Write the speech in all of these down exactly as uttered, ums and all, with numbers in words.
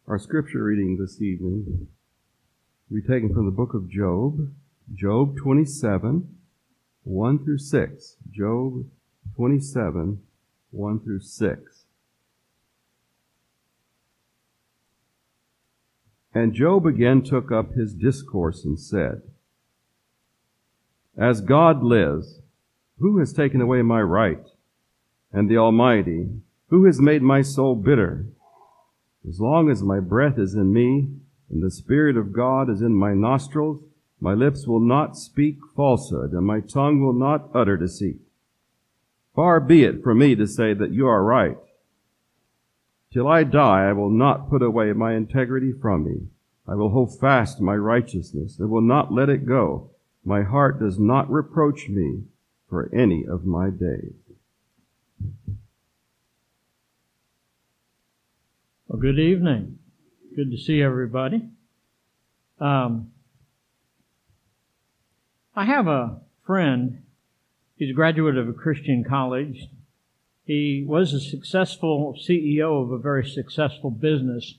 Our scripture reading this evening will be taken from the book of Job, Job twenty-seven, one through six. Job twenty-seven, one through six. And Job again took up his discourse and said, As God lives, who has taken away my right? And the Almighty, who has made my soul bitter? As long as my breath is in me, and the Spirit of God is in my nostrils, my lips will not speak falsehood, and my tongue will not utter deceit. Far be it from me to say that you are right. Till I die, I will not put away my integrity from me. I will hold fast my righteousness, and will not let it go. My heart does not reproach me for any of my days. Well, good evening. Good to see everybody. Um, I have a friend. He's a graduate of a Christian college. He was a successful C E O of a very successful business,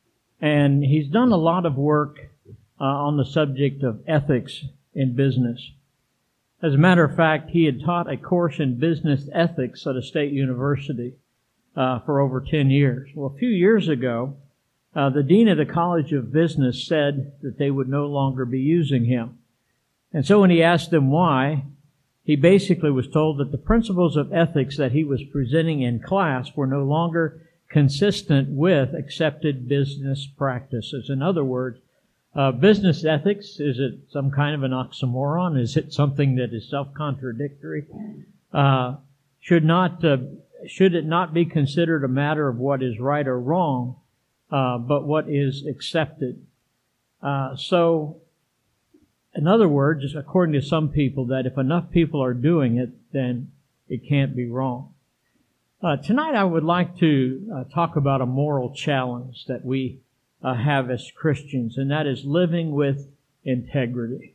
and he's done a lot of work uh, on the subject of ethics in business. As a matter of fact, he had taught a course in business ethics at a state university uh, for over ten years. Well, a few years ago, uh, the dean of the College of Business said that they would no longer be using him. And so when he asked them why, he basically was told that the principles of ethics that he was presenting in class were no longer consistent with accepted business practices. In other words, uh, business ethics, is it some kind of an oxymoron? Is it something that is self-contradictory? Uh, should not, uh, should it not be considered a matter of what is right or wrong, uh, but what is accepted? Uh, so, in other words, according to some people, that if enough people are doing it, then it can't be wrong. Uh, tonight I would like to uh, talk about a moral challenge that we uh, have as Christians, and that is living with integrity.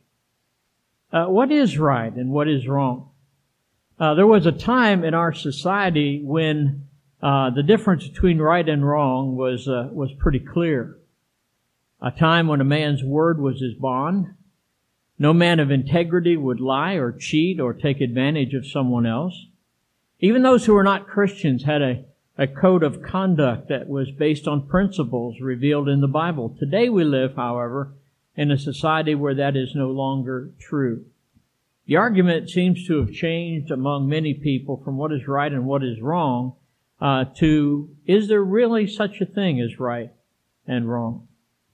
Uh, what is right and what is wrong? Uh, there was a time in our society when uh, the difference between right and wrong was uh, was pretty clear. A time when a man's word was his bond. No man of integrity would lie or cheat or take advantage of someone else. Even those who were not Christians had a, a code of conduct that was based on principles revealed in the Bible. Today we live, however, in a society where that is no longer true. The argument seems to have changed among many people from what is right and what is wrong uh, to, is there really such a thing as right and wrong?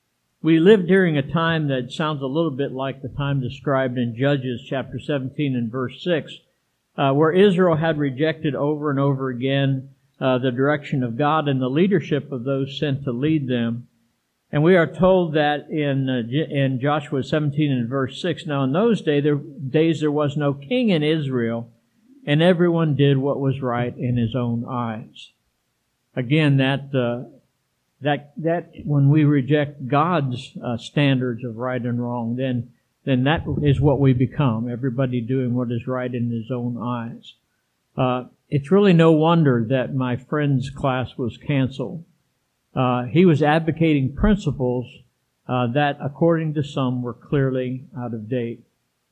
We live during a time that sounds a little bit like the time described in Judges chapter seventeen and verse six, uh, where Israel had rejected over and over again uh, the direction of God and the leadership of those sent to lead them. And we are told that in uh, in Joshua seventeen and verse six, now in those day, there, days there was no king in Israel, and everyone did what was right in his own eyes. Again, that... Uh, That, that when we reject God's uh, standards of right and wrong, then, then that is what we become. Everybody doing what is right in his own eyes. Uh, it's really no wonder that my friend's class was canceled. Uh, he was advocating principles uh, that, according to some, were clearly out of date.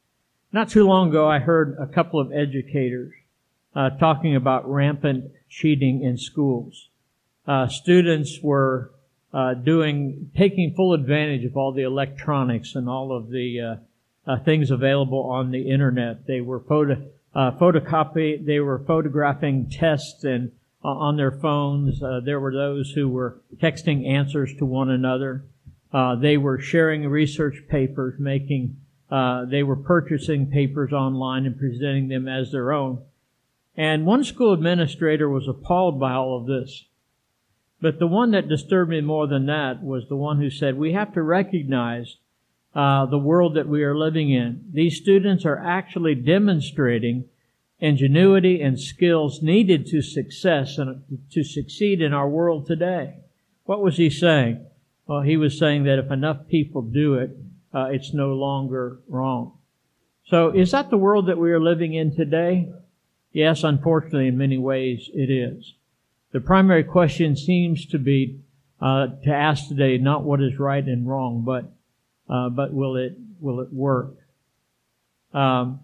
Not too long ago, I heard a couple of educators uh, talking about rampant cheating in schools. Uh, students were uh, doing, taking full advantage of all the electronics and all of the uh, uh, things available on the internet. They were photo, uh, photocopy, they were photographing tests and uh, on their phones. Uh, there were those who were texting answers to one another. Uh, they were sharing research papers, making, uh, they were purchasing papers online and presenting them as their own. And one school administrator was appalled by all of this. But the one that disturbed me more than that was the one who said, we have to recognize uh, the world that we are living in. These students are actually demonstrating ingenuity and skills needed to success and to succeed in our world today. What was he saying? Well, he was saying that if enough people do it, uh, it's no longer wrong. So is that the world that we are living in today? Yes, unfortunately, in many ways it is. The primary question seems to be, uh, to ask today not what is right and wrong, but uh, but will it will it work? Um,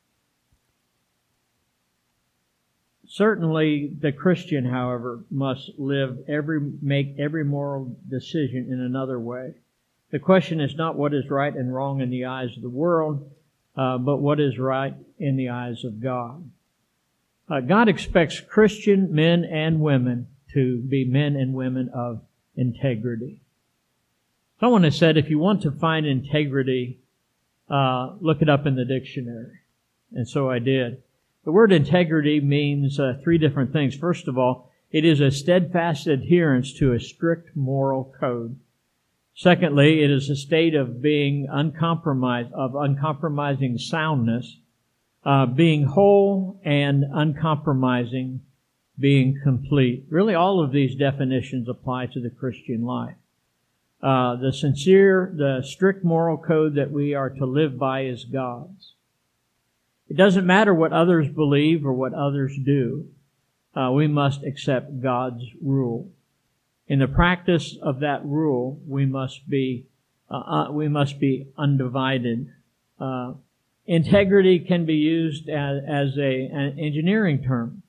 certainly, the Christian, however, must live every make every moral decision in another way. The question is not what is right and wrong in the eyes of the world, uh, but what is right in the eyes of God. Uh, God expects Christian men and women to be men and women of integrity. Someone has said if you want to find integrity, uh, look it up in the dictionary. And so I did. The word integrity means uh, three different things. First of all, it is a steadfast adherence to a strict moral code. Secondly, it is a state of being uncompromised, of uncompromising soundness, uh, being whole and uncompromising, being complete. Really, all of these definitions apply to the Christian life. Uh, the sincere, the strict moral code that we are to live by is God's. It doesn't matter what others believe or what others do. Uh, we must accept God's rule. In the practice of that rule, we must be uh, uh, we must be undivided. Uh, integrity can be used as, as a, an engineering term.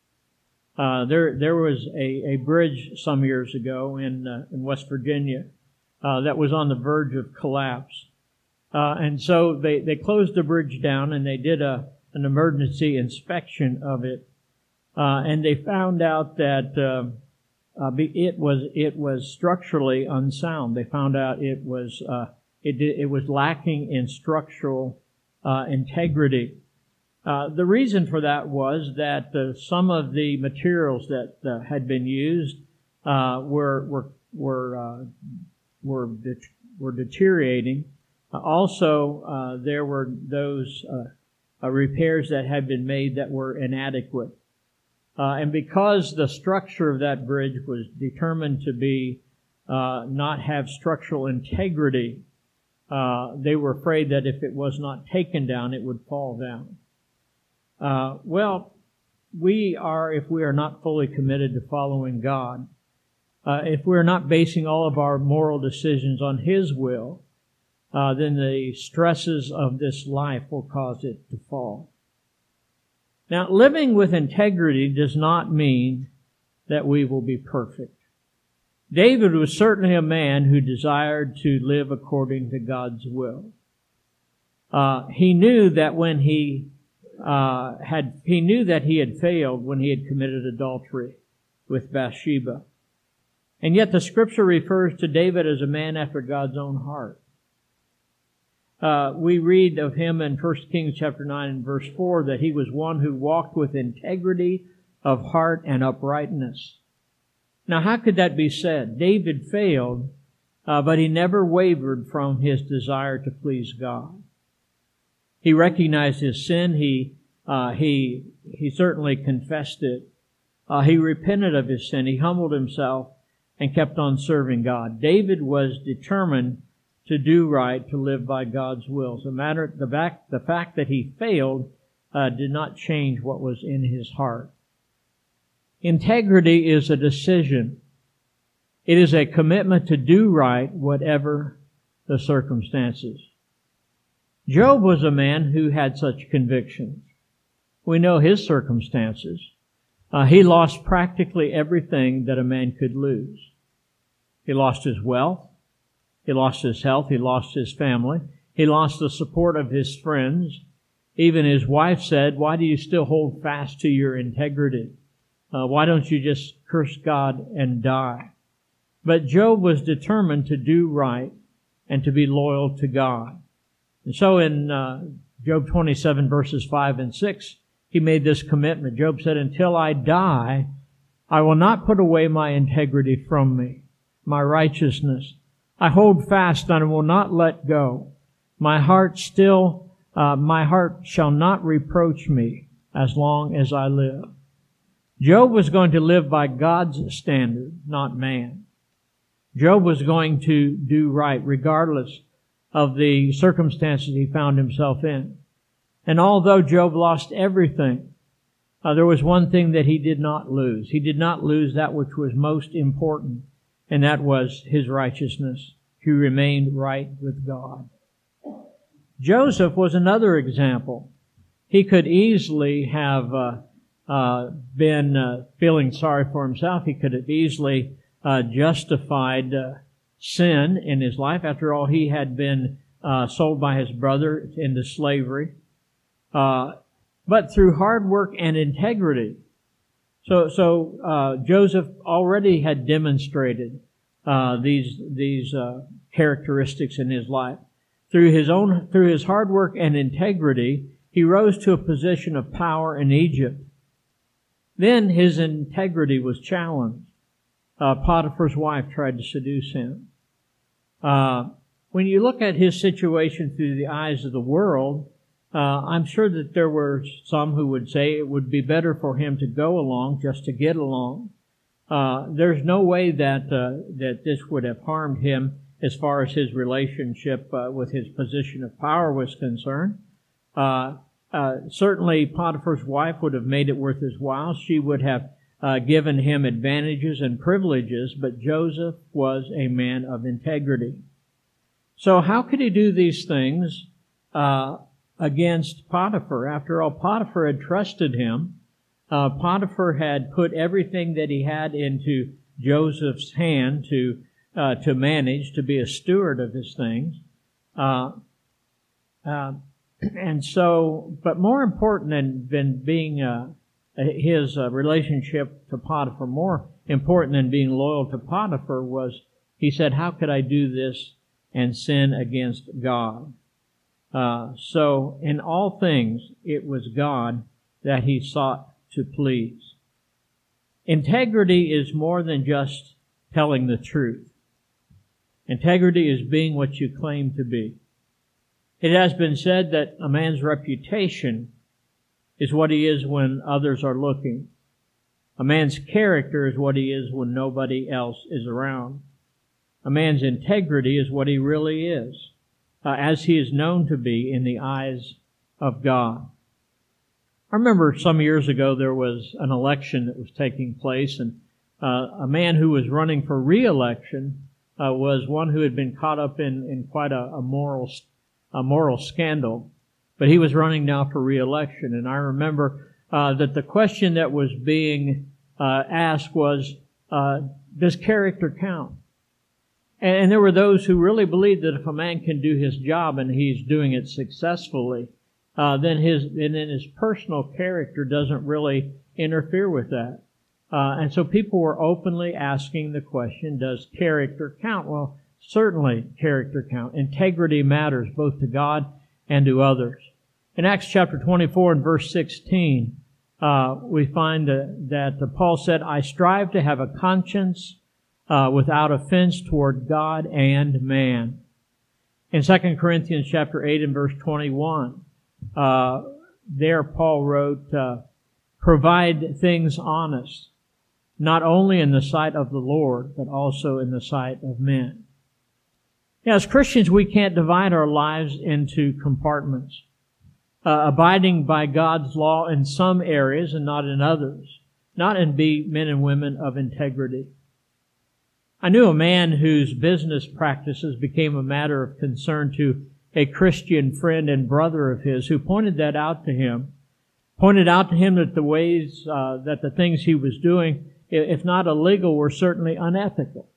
Uh, there there was a, a bridge some years ago in uh, in West Virginia uh, that was on the verge of collapse, uh, and so they they closed the bridge down and they did a an emergency inspection of it, uh, and they found out that. Uh, Uh, it was it was structurally unsound. They found out it was uh, it it was lacking in structural uh, integrity. Uh, the reason for that was that uh, some of the materials that uh, had been used uh, were were were uh, were det- were deteriorating. Uh, also, uh, there were those uh, uh, repairs that had been made that were inadequate. Uh, and because the structure of that bridge was determined to be uh, not have structural integrity, uh, they were afraid that if it was not taken down, it would fall down. Uh, well, we are, if we are not fully committed to following God, uh, if we're not basing all of our moral decisions on His will, uh, then the stresses of this life will cause it to fall. Now, living with integrity does not mean that we will be perfect. David was certainly a man who desired to live according to God's will. Uh, he knew that when he uh, had, he knew that he had failed when he had committed adultery with Bathsheba. And yet the Scripture refers to David as a man after God's own heart. Uh, we read of him in First Kings chapter nine and verse four that he was one who walked with integrity of heart and uprightness. Now, how could that be said? David failed, uh, but he never wavered from his desire to please God. He recognized his sin. He uh, he he certainly confessed it. Uh, he repented of his sin. He humbled himself and kept on serving God. David was determined to do right, to live by God's will. So matter the fact the fact that he failed uh, did not change what was in his heart. Integrity is a decision. It is a commitment to do right, whatever the circumstances. Job was a man who had such convictions. We know his circumstances. Uh, he lost practically everything that a man could lose. He lost his wealth. He lost his health. He lost his family. He lost the support of his friends. Even his wife said, "Why do you still hold fast to your integrity? Uh, why don't you just curse God and die?" But Job was determined to do right and to be loyal to God. And so in uh, Job twenty-seven verses five and six, he made this commitment. Job said, "Until I die, I will not put away my integrity from me, my righteousness. I hold fast and I will not let go. My heart still, uh, my heart shall not reproach me as long as I live." Job was going to live by God's standard, not man. Job was going to do right regardless of the circumstances he found himself in. And although Job lost everything, uh, there was one thing that he did not lose. He did not lose that which was most important. and that was his righteousness. He remained right with God. Joseph was another example. He could easily have uh, uh, been uh, feeling sorry for himself. He could have easily uh, justified uh, sin in his life. After all, he had been uh, sold by his brother into slavery. Uh, but through hard work and integrity. So, so uh, Joseph already had demonstrated uh, these these uh, characteristics in his life. Through his own, through his hard work and integrity, he rose to a position of power in Egypt. Then his integrity was challenged. Uh, Potiphar's wife tried to seduce him. Uh, when you look at his situation through the eyes of the world, uh, I'm sure that there were some who would say it would be better for him to go along just to get along. Uh, there's no way that uh, that this would have harmed him as far as his relationship uh, with his position of power was concerned. Uh, uh, certainly Potiphar's wife would have made it worth his while. She would have uh, given him advantages and privileges, but Joseph was a man of integrity. So how could he do these things uh, against Potiphar? After all, Potiphar had trusted him. Uh, Potiphar had put everything that he had into Joseph's hand to uh, to manage, to be a steward of his things. Uh, uh, and so, but more important than, than being uh, his uh, relationship to Potiphar, more important than being loyal to Potiphar was, he said, how could I do this and sin against God? Uh, so, in all things, it was God that he sought to please. Integrity is more than just telling the truth. Integrity is being what you claim to be. It has been said that a man's reputation is what he is when others are looking. A man's character is what he is when nobody else is around. A man's integrity is what he really is, uh, as he is known to be in the eyes of God. I remember some years ago there was an election that was taking place, and uh, a man who was running for re-election uh, was one who had been caught up in, in quite a, a moral a moral scandal, but he was running now for re-election. And I remember uh, that the question that was being uh, asked was, uh, does character count? And, and there were those who really believed that if a man can do his job and he's doing it successfully, Uh, then his, and then his personal character doesn't really interfere with that. Uh, and so people were openly asking the question, does character count? Well, certainly character count. Integrity matters both to God and to others. In Acts chapter twenty-four and verse sixteen, uh, we find that, that Paul said, I strive to have a conscience uh, without offense toward God and man. In Second Corinthians chapter eight and verse twenty-one, Uh, there Paul wrote, uh, provide things honest, not only in the sight of the Lord, but also in the sight of men. Now, as Christians, we can't divide our lives into compartments, uh, abiding by God's law in some areas and not in others, not in be men and women of integrity. I knew a man whose business practices became a matter of concern to a Christian friend and brother of his, who pointed that out to him, pointed out to him that the ways, uh, that the things he was doing, if not illegal, were certainly unethical.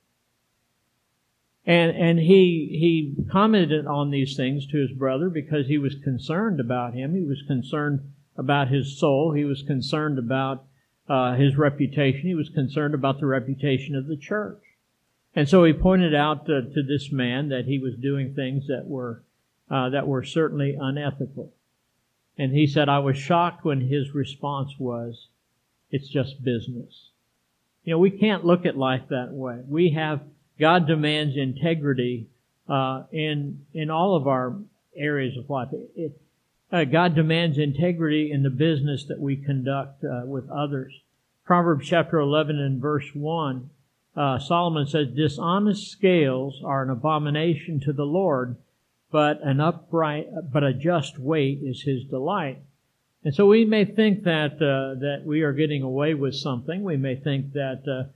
And, and he, he commented on these things to his brother because he was concerned about him. He was concerned about his soul. He was concerned about, uh, his reputation. He was concerned about the reputation of the church. And so he pointed out to, to this man that he was doing things that were Uh, that were certainly unethical. And he said, I was shocked when his response was, it's just business. You know, we can't look at life that way. We have, God demands integrity uh, in in all of our areas of life. It, it, uh, God demands integrity in the business that we conduct uh, with others. Proverbs chapter eleven and verse one, uh, Solomon says, dishonest scales are an abomination to the Lord, but an upright, but a just weight is his delight. And so we may think that uh, that we are getting away with something. We may think that uh,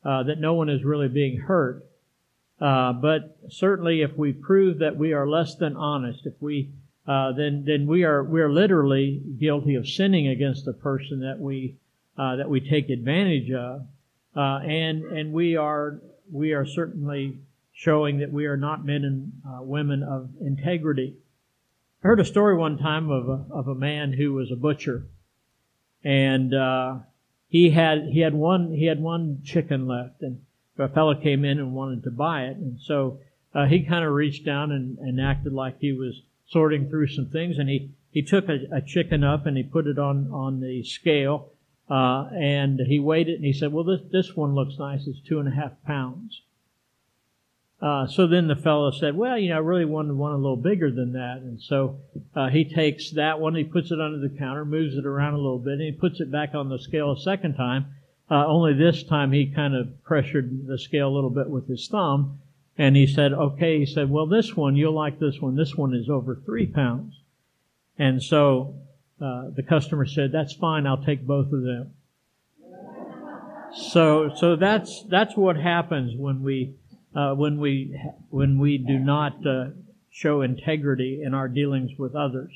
uh, that no one is really being hurt. Uh, but certainly if we prove that we are less than honest, if we, uh, then, then we are, we are literally guilty of sinning against the person that we, uh, that we take advantage of. Uh, and, and we are, we are certainly showing that we are not men and uh, women of integrity. I heard a story one time of a, of a man who was a butcher. And, uh, he had, he had one, he had one chicken left, and a fellow came in and wanted to buy it. And so, uh, he kind of reached down and, and acted like he was sorting through some things. And he, he took a, a chicken up and he put it on, on the scale, uh, and he weighed it and he said, well, this, this one looks nice. It's two and a half pounds. Uh, so then the fellow said, well, you know, I really wanted one a little bigger than that. And so, uh, he takes that one, he puts it under the counter, moves it around a little bit, and he puts it back on the scale a second time. Uh, only this time he kind of pressured the scale a little bit with his thumb. And he said, okay, he said, well, this one, you'll like this one. This one is over three pounds. And so, uh, the customer said, that's fine. I'll take both of them. So, so that's, that's what happens when we, Uh, when we when we do not uh, show integrity in our dealings with others.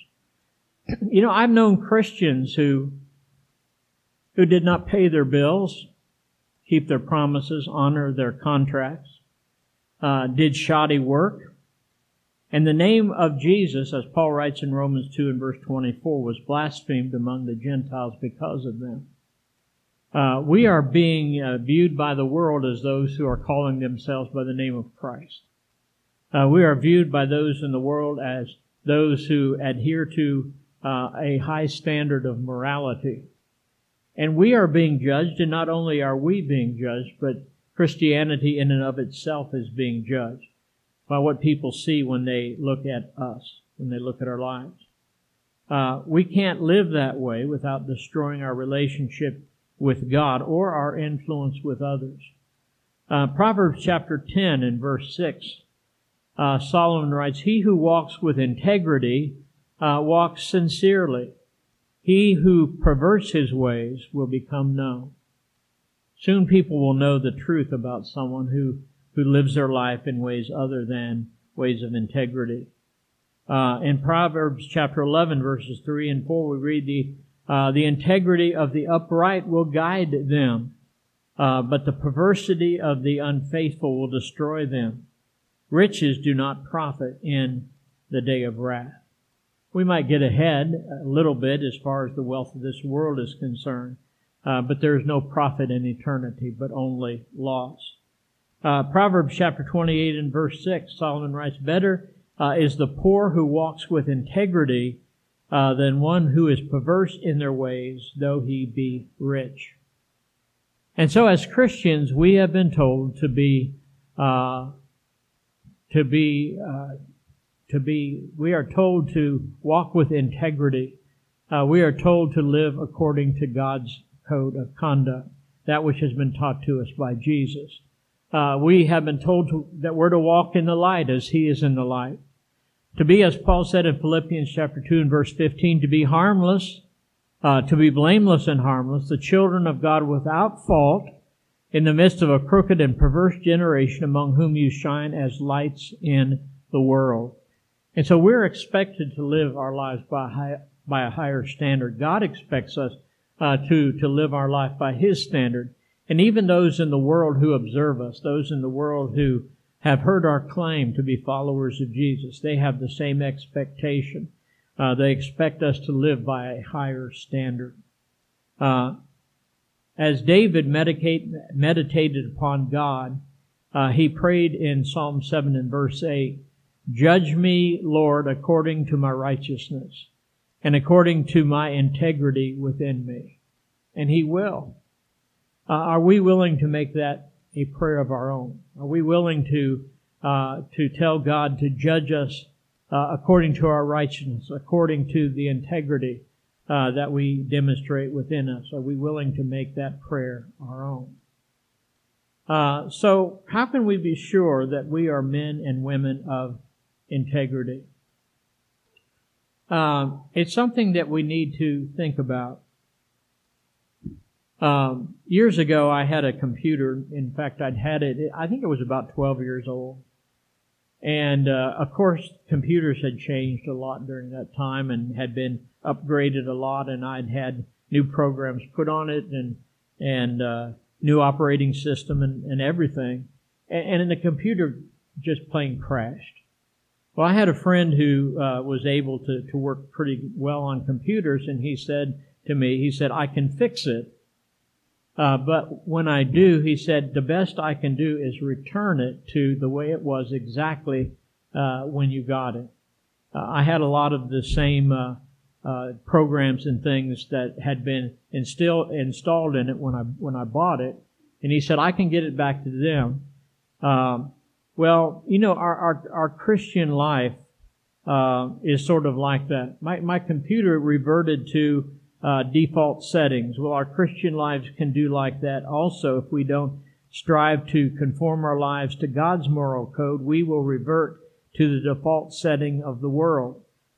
You know, I've known Christians who who did not pay their bills, keep their promises, honor their contracts, uh, did shoddy work, and the name of Jesus, as Paul writes in Romans two and verse twenty-four, was blasphemed among the Gentiles because of them. Uh, we are being uh, viewed by the world as those who are calling themselves by the name of Christ. Uh, we are viewed by those in the world as those who adhere to uh, a high standard of morality. And we are being judged, and not only are we being judged, but Christianity in and of itself is being judged by what people see when they look at us, when they look at our lives. Uh, we can't live that way without destroying our relationship with God or our influence with others. Uh, Proverbs chapter ten and verse six, uh, Solomon writes, he who walks with integrity uh, walks sincerely. He who perverts his ways will become known. Soon people will know the truth about someone who, who lives their life in ways other than ways of integrity. Uh, in Proverbs chapter eleven verses three and four, we read the Uh, the integrity of the upright will guide them, uh, but the perversity of the unfaithful will destroy them. Riches do not profit in the day of wrath. We might get ahead a little bit as far as the wealth of this world is concerned, uh, but there is no profit in eternity, but only loss. Uh, Proverbs chapter twenty-eight and verse six, Solomon writes, better uh, is the poor who walks with integrity Uh, than one who is perverse in their ways, though he be rich. And so as Christians, we have been told to be, uh, to be, uh, to be, we are told to walk with integrity. Uh, we are told to live according to God's code of conduct, that which has been taught to us by Jesus. Uh, we have been told to, that we're to walk in the light as He is in the light. To be, as Paul said in Philippians chapter two and verse fifteen, to be harmless, uh, to be blameless and harmless, the children of God without fault, in the midst of a crooked and perverse generation, among whom you shine as lights in the world. And so we're expected to live our lives by a, high, by a higher standard. God expects us uh, to, to live our life by His standard. And even those in the world who observe us, those in the world who have heard our claim to be followers of Jesus, they have the same expectation. Uh, they expect us to live by a higher standard. Uh, as David medicate, meditated upon God, uh, he prayed in Psalm seven and verse eight, judge me, Lord, according to my righteousness and according to my integrity within me. And He will. Uh, are we willing to make that a prayer of our own? Are we willing to uh, to tell God to judge us uh, according to our righteousness, according to the integrity uh, that we demonstrate within us? Are we willing to make that prayer our own? Uh, so how can we be sure that we are men and women of integrity? Uh, it's something that we need to think about. Um, years ago, I had a computer. In fact, I'd had it, I think it was about twelve years old. And, uh, of course, computers had changed a lot during that time and had been upgraded a lot, and I'd had new programs put on it and, and, uh, new operating system and, and everything. And, and the computer just plain crashed. Well, I had a friend who, uh, was able to, to work pretty well on computers, and he said to me, he said, I can fix it. Uh, but when I do, he said, the best I can do is return it to the way it was exactly uh, when you got it. Uh, I had a lot of the same uh, uh, programs and things that had been instill, installed in it when I when I bought it, and he said, I can get it back to them. Um, well, you know, our our, our Christian life uh, is sort of like that. My my computer reverted to Uh, default settings. Well, our Christian lives can do like that also. If we don't strive to conform our lives to God's moral code, we will revert to the default setting of the world.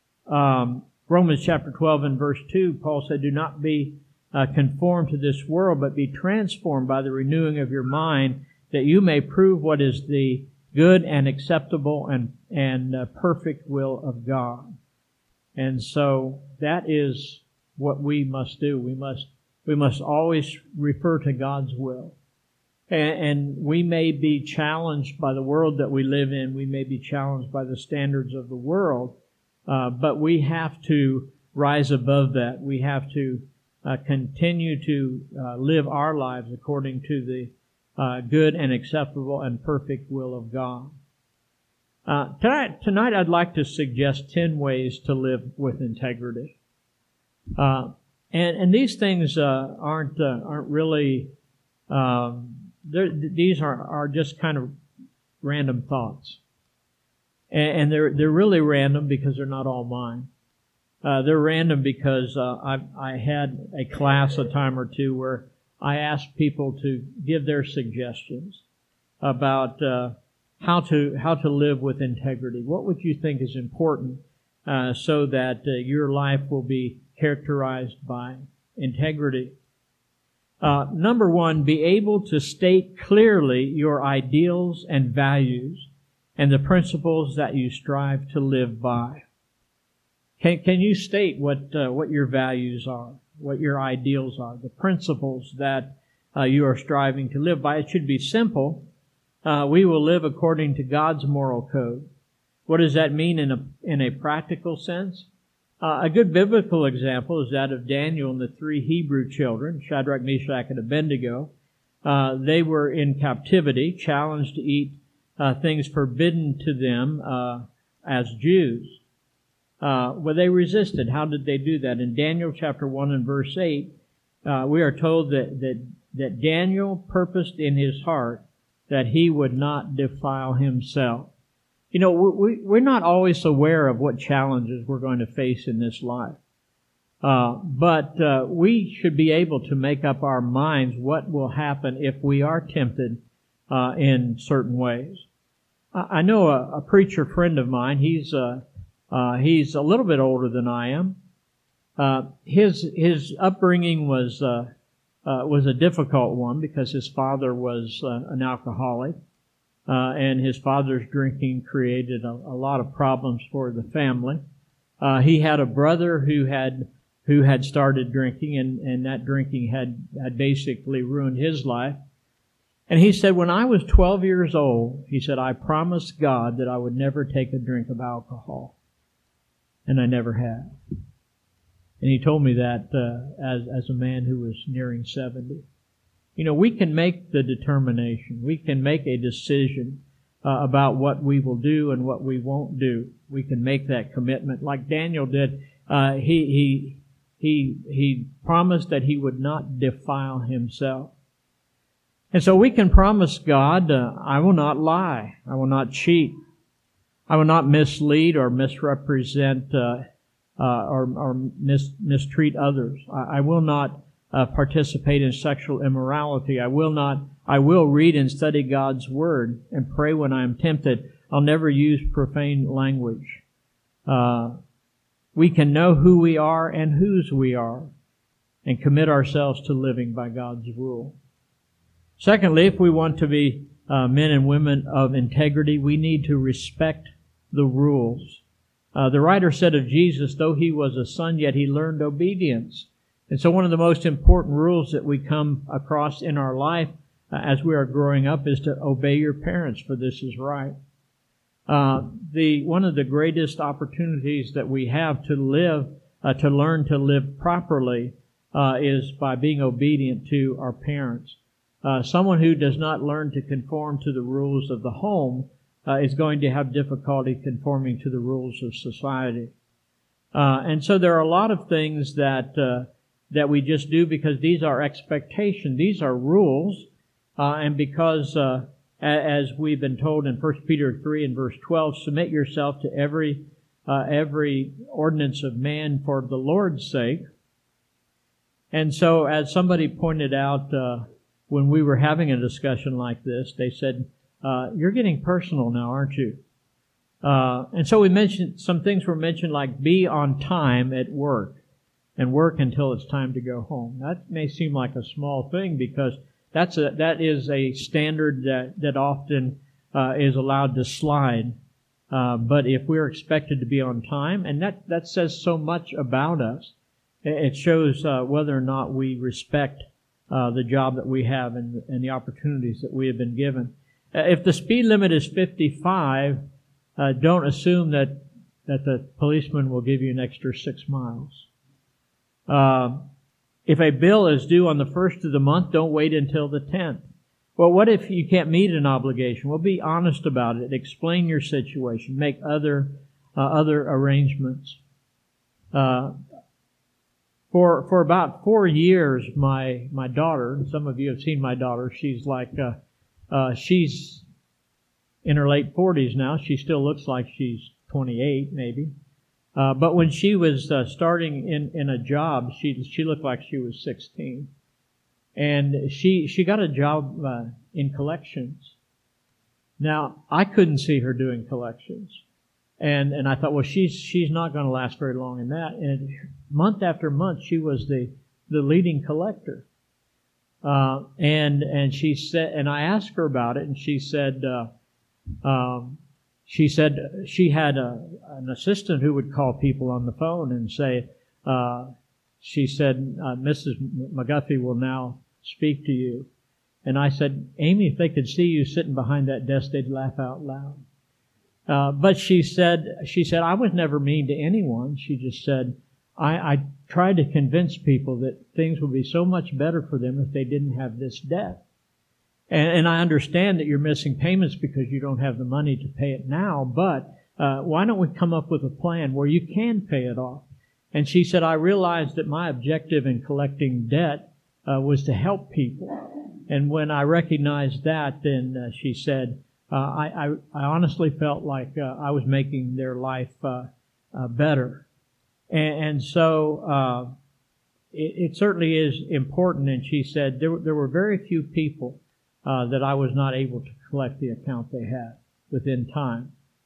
Um, Romans chapter twelve and verse two, Paul said, do not be uh, conformed to this world, but be transformed by the renewing of your mind, that you may prove what is the good and acceptable and, and uh, perfect will of God. And so that is what we must do. We must we must always refer to God's will. And, and we may be challenged by the world that we live in. We may be challenged by the standards of the world. Uh, but we have to rise above that. We have to uh, continue to uh, live our lives according to the uh, good and acceptable and perfect will of God. Uh, tonight, tonight I'd like to suggest ten ways to live with integrity. Uh, and, and these things, uh, aren't, uh, aren't really, um, these are, are just kind of random thoughts. And, and they're, they're really random because they're not all mine. Uh, they're random because, uh, I, I had a class a time or two where I asked people to give their suggestions about, uh, how to, how to live with integrity. What would you think is important, uh, so that, uh, your life will be characterized by integrity? Uh, number one, be able to state clearly your ideals and values and the principles that you strive to live by. Can, can you state what, uh, what your values are, what your ideals are, the principles that uh, you are striving to live by? It should be simple. Uh, we will live according to God's moral code. What does that mean in a, in a practical sense? Uh, a good biblical example is that of Daniel and the three Hebrew children, Shadrach, Meshach, and Abednego. Uh, they were in captivity, challenged to eat uh, things forbidden to them uh, as Jews. Uh, well, they resisted. How did they do that? In Daniel chapter one and verse eight, uh, we are told that, that, that Daniel purposed in his heart that he would not defile himself. You know, we, we're not always aware of what challenges we're going to face in this life. Uh, but uh, we should be able to make up our minds what will happen if we are tempted uh, in certain ways. I, I know a, a preacher friend of mine. He's uh, uh, he's a little bit older than I am. Uh, his his upbringing was uh, uh, was a difficult one because his father was uh, an alcoholic. Uh, and his father's drinking created a, a lot of problems for the family. Uh, he had a brother who had who had started drinking, and, and that drinking had, had basically ruined his life. And he said, when I was twelve years old, he said, I promised God that I would never take a drink of alcohol. And I never have. And he told me that uh, as, as a man who was nearing seventy. You know, we can make the determination. We can make a decision uh, about what we will do and what we won't do. We can make that commitment like Daniel did. Uh, he, he, he, he promised that he would not defile himself. And so we can promise God, uh, I will not lie. I will not cheat. I will not mislead or misrepresent uh, uh, or, or mis- mistreat others. I, I will not Uh, participate in sexual immorality. I will not, I will read and study God's Word and pray when I am tempted. I'll never use profane language. Uh, we can know who we are and whose we are. and commit ourselves to living by God's rule. Secondly, if we want to be uh, men and women of integrity, we need to respect the rules. Uh, the writer said of Jesus, though he was a son, yet he learned obedience. And so one of the most important rules that we come across in our life uh, as we are growing up is to obey your parents, for this is right. Uh, the one of the greatest opportunities that we have to live, uh, to learn to live properly, uh, is by being obedient to our parents. Uh, someone who does not learn to conform to the rules of the home uh, is going to have difficulty conforming to the rules of society. Uh, and so there are a lot of things that uh, that we just do because these are expectations. These are rules. Uh, and because, uh, as we've been told in First Peter three and verse twelve, submit yourself to every uh, every ordinance of man for the Lord's sake. And so, as somebody pointed out uh, when we were having a discussion like this, they said, uh, you're getting personal now, aren't you? Uh, and so we mentioned, some things were mentioned like be on time at work and work until it's time to go home. That may seem like a small thing because that's a, that is a standard that, that often uh, is allowed to slide. Uh, but if we're expected to be on time, and that, that says so much about us, it shows uh, whether or not we respect uh, the job that we have and, and the opportunities that we have been given. Uh, if the speed limit is fifty-five, uh, don't assume that that the policeman will give you an extra six miles. Uh, if a bill is due on the first of the month, don't wait until the tenth. Well, what if you can't meet an obligation? Well, be honest about it. Explain your situation. Make other uh, other arrangements. Uh, For for about four years, my my daughter, and some of you have seen my daughter, she's like, uh, uh, she's in her late forties now. She still looks like she's twenty-eight, maybe. Uh, but when she was uh, starting in, in a job, she she looked like she was sixteen. And she she got a job uh, in collections. Now, I couldn't see her doing collections. And and I thought, well, she's she's not going to last very long in that. And month after month, she was the the leading collector. Uh, and and she said, and I asked her about it, and she said, uh, um, she said she had a, an assistant who would call people on the phone and say, uh, she said, uh, Missus McGuffey will now speak to you. And I said, Amy, if they could see you sitting behind that desk, they'd laugh out loud. Uh, but she said, she said, I was never mean to anyone. She just said, I, I tried to convince people that things would be so much better for them if they didn't have this debt. And, and I understand that you're missing payments because you don't have the money to pay it now, but uh, why don't we come up with a plan where you can pay it off? And she said, I realized that my objective in collecting debt uh, was to help people. And when I recognized that, then uh, she said, Uh, I, I, I honestly felt like uh, I was making their life uh, uh, better. And, and so uh, it, it certainly is important. And she said there, there were very few people uh, that I was not able to collect the account they had within time.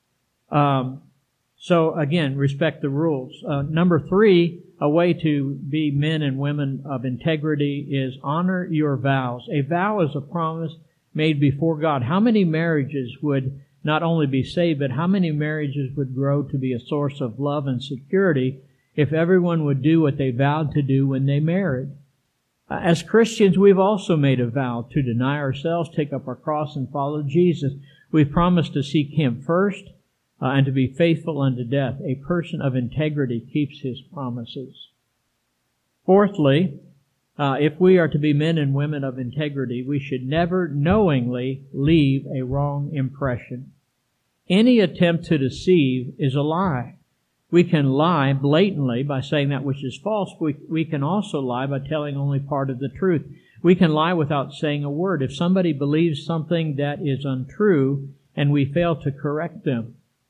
Um, so again, respect the rules. Uh, number three, a way to be men and women of integrity is honor your vows. A vow is a promise made before God. How many marriages would not only be saved, but how many marriages would grow to be a source of love and security if everyone would do what they vowed to do when they married? As Christians, we've also made a vow to deny ourselves, take up our cross, and follow Jesus. We've promised to seek Him first uh, and to be faithful unto death. A person of integrity keeps his promises. Fourthly, Uh, if we are to be men and women of integrity, we should never knowingly leave a wrong impression. Any attempt to deceive is a lie. We can lie blatantly by saying that which is false. We, we can also lie by telling only part of the truth. We can lie without saying a word. If somebody believes something that is untrue and we fail to correct them,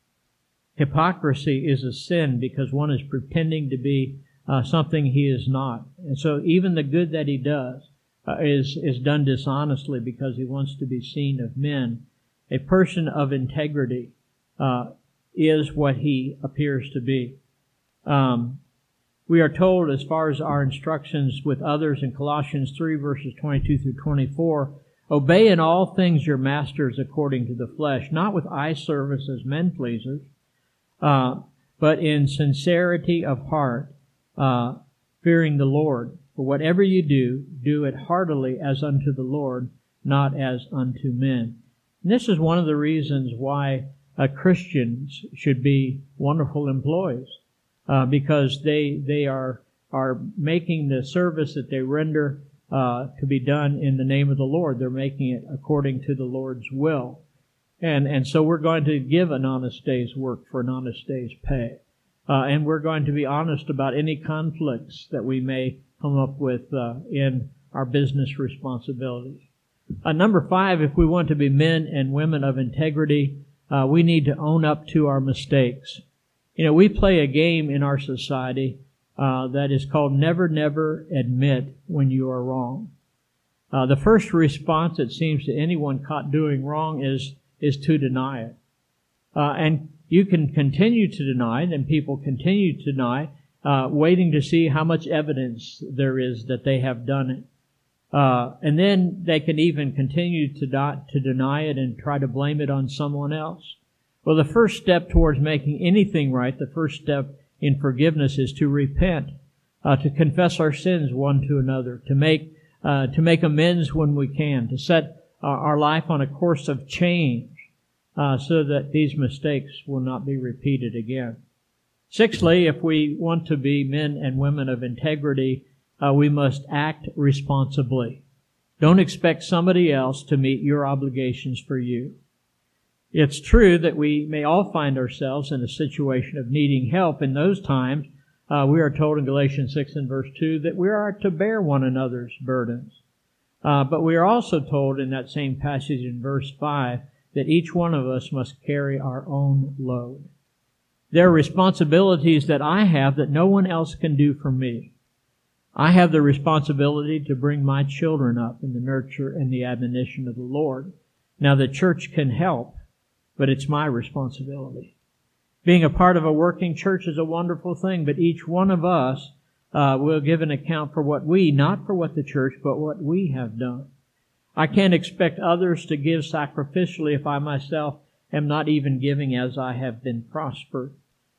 hypocrisy is a sin because one is pretending to be Uh, something he is not. And so even the good that he does uh, is, is done dishonestly because he wants to be seen of men. A person of integrity uh, is what he appears to be. Um, We are told, as far as our instructions with others in Colossians three, verses twenty-two through twenty-four, obey in all things your masters according to the flesh, not with eye service as men pleasers, uh, but in sincerity of heart, uh, fearing the Lord. For whatever you do, do it heartily as unto the Lord, not as unto men. And this is one of the reasons why uh, Christians should be wonderful employees, uh, because they they are are making the service that they render uh, to be done in the name of the Lord. They're making it according to the Lord's will, and and so we're going to give an honest day's work for an honest day's pay, uh, and we're going to be honest about any conflicts that we may come up with uh, in our business responsibilities. Uh, number five, if we want to be men and women of integrity, uh, we need to own up to our mistakes. You know, we play a game in our society uh, that is called never, never admit when you are wrong. Uh, the first response, it seems, to anyone caught doing wrong is is to deny it. Uh, and you can continue to deny it, and people continue to deny, uh, waiting to see how much evidence there is that they have done it. Uh, and then they can even continue to, do, to deny it and try to blame it on someone else. Well, the first step towards making anything right, the first step in forgiveness, is to repent, uh, to confess our sins one to another, to make uh, to make amends when we can, to set uh, our life on a course of change, uh, so that these mistakes will not be repeated again. Sixthly, if we want to be men and women of integrity, Uh, we must act responsibly. Don't expect somebody else to meet your obligations for you. It's true that we may all find ourselves in a situation of needing help. In those times, uh, we are told in Galatians six and verse two that we are to bear one another's burdens. Uh, but we are also told in that same passage in verse five that each one of us must carry our own load. There are responsibilities that I have that no one else can do for me. I have the responsibility to bring my children up in the nurture and the admonition of the Lord. Now, the church can help, but it's my responsibility. Being a part of a working church is a wonderful thing, but each one of us uh, will give an account for what we, not for what the church, but what we have done. I can't expect others to give sacrificially if I myself am not even giving as I have been prospered.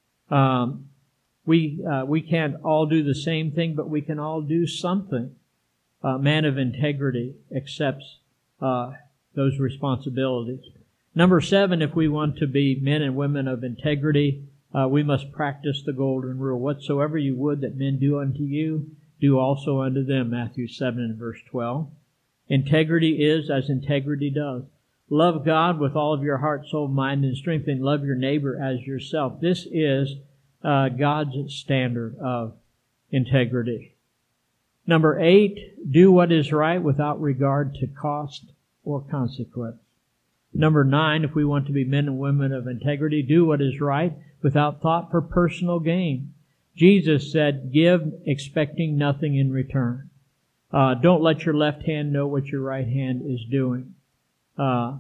Um, We uh, we can't all do the same thing, but we can all do something. A man of integrity accepts uh, those responsibilities. Number seven, if we want to be men and women of integrity, uh, we must practice the golden rule. Whatsoever you would that men do unto you, do also unto them, Matthew seven and verse twelve. Integrity is as integrity does. Love God with all of your heart, soul, mind, and strength, and love your neighbor as yourself. This is Uh, God's standard of integrity. Number eight, do what is right without regard to cost or consequence. Number nine, if we want to be men and women of integrity, do what is right without thought for personal gain. Jesus said, give expecting nothing in return. Uh, don't let your left hand know what your right hand is doing. Uh,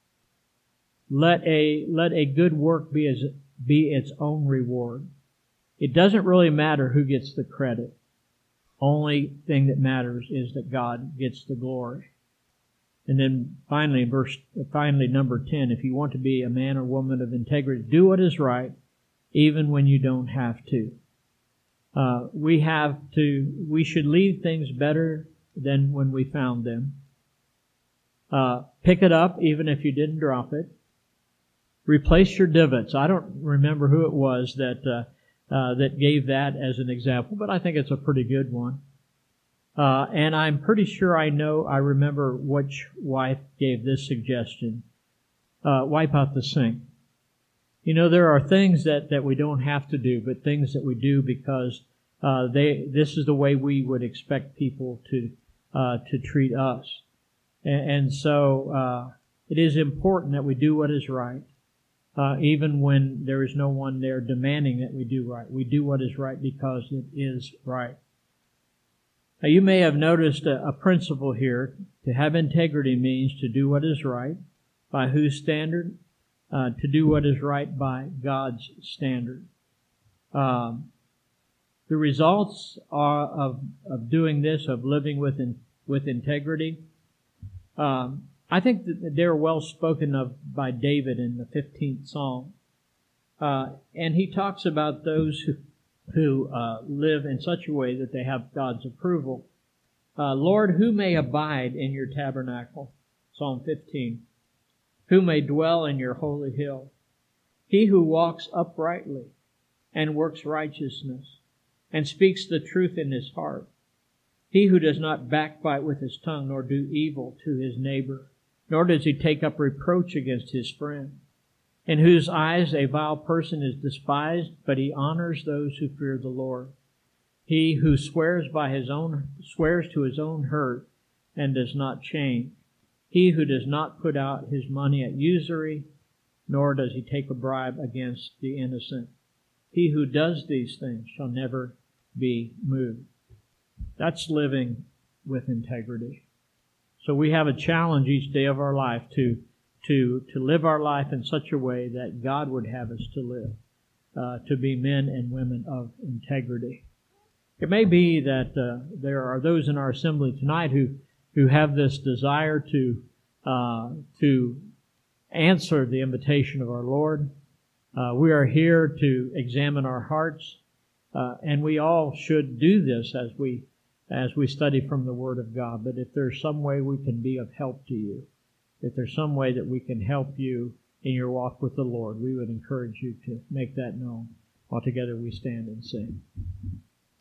let a let a good work be as be its own reward. It doesn't really matter who gets the credit. Only thing that matters is that God gets the glory. And then finally, verse finally number ten, if you want to be a man or woman of integrity, do what is right, even when you don't have to. Uh, we have to. We should leave things better than when we found them. Uh, pick it up, even if you didn't drop it. Replace your divots. I don't remember who it was that uh, uh, that gave that as an example, but I think it's a pretty good one. Uh, and I'm pretty sure I know, I remember which wife gave this suggestion. Uh, wipe out the sink. You know, there are things that, that we don't have to do, but things that we do because uh, they this is the way we would expect people to uh, to treat us. And, and so uh, it is important that we do what is right. Uh, even when there is no one there demanding that we do right. We do what is right because it is right. Now, you may have noticed a, a principle here. To have integrity means to do what is right. By whose standard? Uh, to do what is right by God's standard. Um, The results are of, of doing this, of living with, in, with integrity, um, I think that they're well spoken of by David in the fifteenth Psalm. Uh, and he talks about those who, who uh, live in such a way that they have God's approval. Uh, Lord, who may abide in your tabernacle? Psalm fifteen. Who may dwell in your holy hill? He who walks uprightly and works righteousness and speaks the truth in his heart. He who does not backbite with his tongue, nor do evil to his neighbor, nor does he take up reproach against his friend, in whose eyes a vile person is despised, but he honors those who fear the Lord. He who swears by his own swears to his own hurt and does not change. He who does not put out his money at usury, nor does he take a bribe against the innocent. He who does these things shall never be moved. That's living with integrity. So we have a challenge each day of our life to to to live our life in such a way that God would have us to live, uh, to be men and women of integrity. It may be that uh, there are those in our assembly tonight who who have this desire to uh, to answer the invitation of our Lord. Uh, we are here to examine our hearts, uh, and we all should do this as we as we study from the Word of God. But if there's some way we can be of help to you, if there's some way that we can help you in your walk with the Lord, we would encourage you to make that known. While together we stand and sing.